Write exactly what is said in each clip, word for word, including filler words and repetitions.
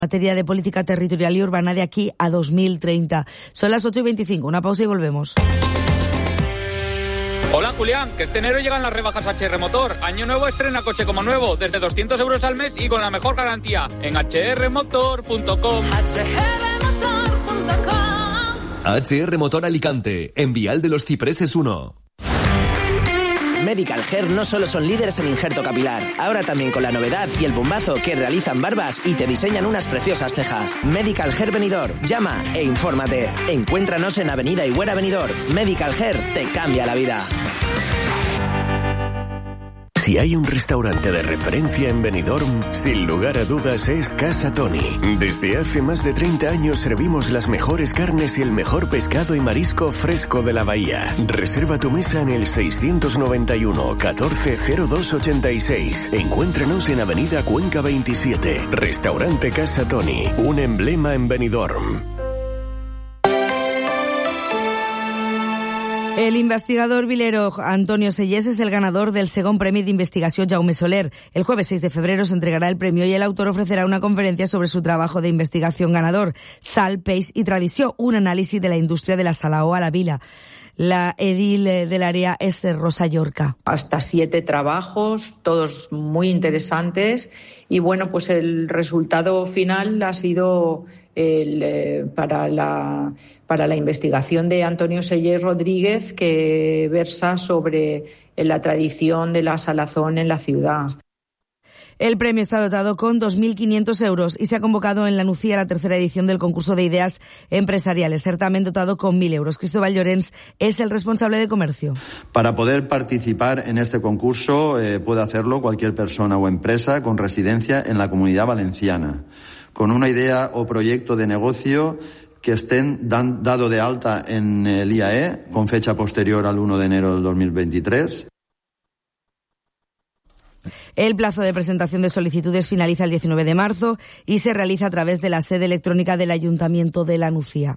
materia de política territorial y urbana de aquí a dos mil treinta. Son las ocho y veinticinco, una pausa y volvemos. Hola Julián, que este enero llegan las rebajas H R Motor. Año nuevo, estrena coche como nuevo, desde doscientos euros al mes y con la mejor garantía en hache erre motor punto com. hache erre motor punto com. H R Motor Alicante, en Vial de los Cipreses uno. Medical Hair no solo son líderes en injerto capilar, ahora también con la novedad y el bombazo que realizan barbas y te diseñan unas preciosas cejas. Medical Hair Benidorm, llama e infórmate. Encuéntranos en Avenida Higuera Benidorm. Medical Hair te cambia la vida. Si hay un restaurante de referencia en Benidorm, sin lugar a dudas es Casa Toni. Desde hace más de treinta años servimos las mejores carnes y el mejor pescado y marisco fresco de la bahía. Reserva tu mesa en el seiscientos noventa y uno catorce cero dos ochenta y seis. Encuéntranos en Avenida Cuenca veintisiete. Restaurante Casa Toni, un emblema en Benidorm. El investigador vilero Antonio Sellés es el ganador del Segon Premi d'Investigació Jaume Soler. El jueves seis de febrero se entregará el premio y el autor ofrecerá una conferencia sobre su trabajo de investigación ganador, Sal, Peix y Tradició, un análisis de la industria de la salao a la vila. La edil del área es Rosa Llorca. Hasta siete trabajos, todos muy interesantes, y bueno, pues el resultado final ha sido el, eh, para la para la investigación de Antonio Sellés Rodríguez, que versa sobre la tradición de la salazón en la ciudad. El premio está dotado con dos mil quinientos euros y se ha convocado en la Nucía la tercera edición del concurso de ideas empresariales, certamen dotado con mil euros. Cristóbal Llorens es el responsable de comercio. Para poder participar en este concurso eh, puede hacerlo cualquier persona o empresa con residencia en la Comunidad Valenciana, con una idea o proyecto de negocio que estén dan, dado de alta en el I A E con fecha posterior al uno de enero del dos mil veintitrés. El plazo de presentación de solicitudes finaliza el diecinueve de marzo y se realiza a través de la sede electrónica del Ayuntamiento de la Nucía.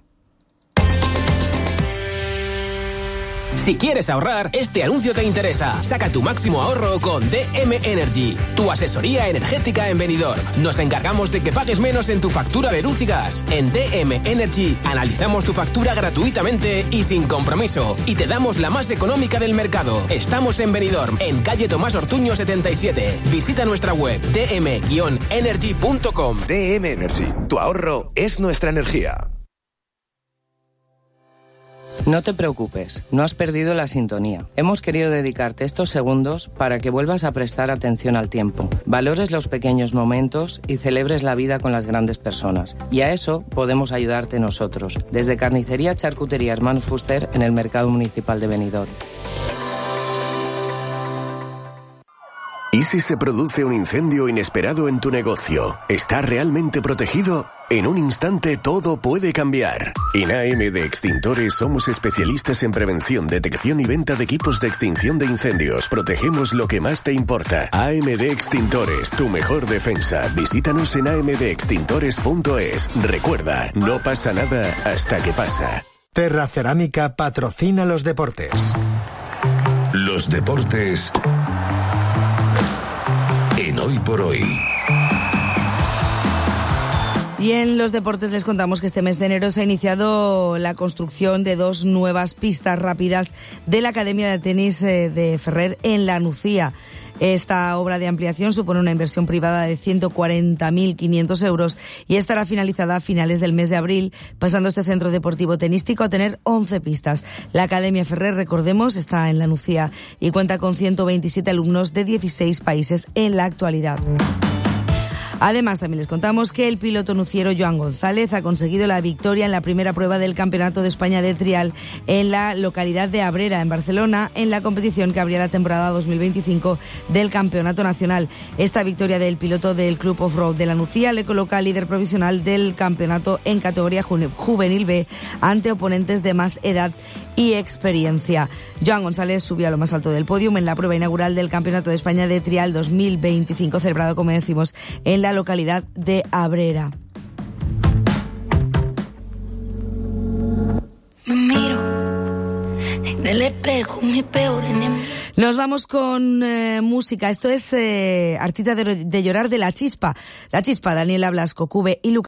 Si quieres ahorrar, este anuncio te interesa. Saca tu máximo ahorro con D M Energy, tu asesoría energética en Benidorm. Nos encargamos de que pagues menos en tu factura de luz y gas. En D M Energy analizamos tu factura gratuitamente y sin compromiso. Y te damos la más económica del mercado. Estamos en Benidorm, en calle Tomás Ortuño setenta y siete. Visita nuestra web d m energy punto com. D M Energy, tu ahorro es nuestra energía. No te preocupes, no has perdido la sintonía. Hemos querido dedicarte estos segundos para que vuelvas a prestar atención al tiempo, valores los pequeños momentos y celebres la vida con las grandes personas. Y a eso podemos ayudarte nosotros, desde Carnicería Charcutería Hermanos Fuster en el Mercado Municipal de Benidorm. ¿Y si se produce un incendio inesperado en tu negocio? ¿Está realmente protegido? En un instante todo puede cambiar. En A M D Extintores somos especialistas en prevención, detección y venta de equipos de extinción de incendios. Protegemos lo que más te importa. A M D Extintores, tu mejor defensa. Visítanos en a m d extintores punto es. Recuerda, no pasa nada hasta que pasa. Terra Cerámica patrocina los deportes. Los deportes en Hoy por Hoy. Y en los deportes les contamos que este mes de enero se ha iniciado la construcción de dos nuevas pistas rápidas de la Academia de Tenis de Ferrer en la Nucía. Esta obra de ampliación supone una inversión privada de ciento cuarenta mil quinientos euros y estará finalizada a finales del mes de abril, pasando este centro deportivo tenístico a tener once pistas. La Academia Ferrer, recordemos, está en la Nucía y cuenta con ciento veintisiete alumnos de dieciséis países en la actualidad. Además, también les contamos que el piloto nuciero Joan González ha conseguido la victoria en la primera prueba del Campeonato de España de Trial en la localidad de Abrera, en Barcelona, en la competición que abría la temporada dos mil veinticinco del Campeonato Nacional. Esta victoria del piloto del Club Off-Road de la Nucía le coloca líder provisional del campeonato en categoría juvenil B ante oponentes de más edad y experiencia. Joan González subió a lo más alto del podio en la prueba inaugural del Campeonato de España de Trial dos mil veinticinco, celebrado, como decimos, en la localidad de Abrera. Me miro en el espejo, mi peor enemigo. Nos vamos con eh, música. Esto es eh, Artista de, de llorar de La Chispa. La Chispa, Daniela Blasco, Cube y Lucas.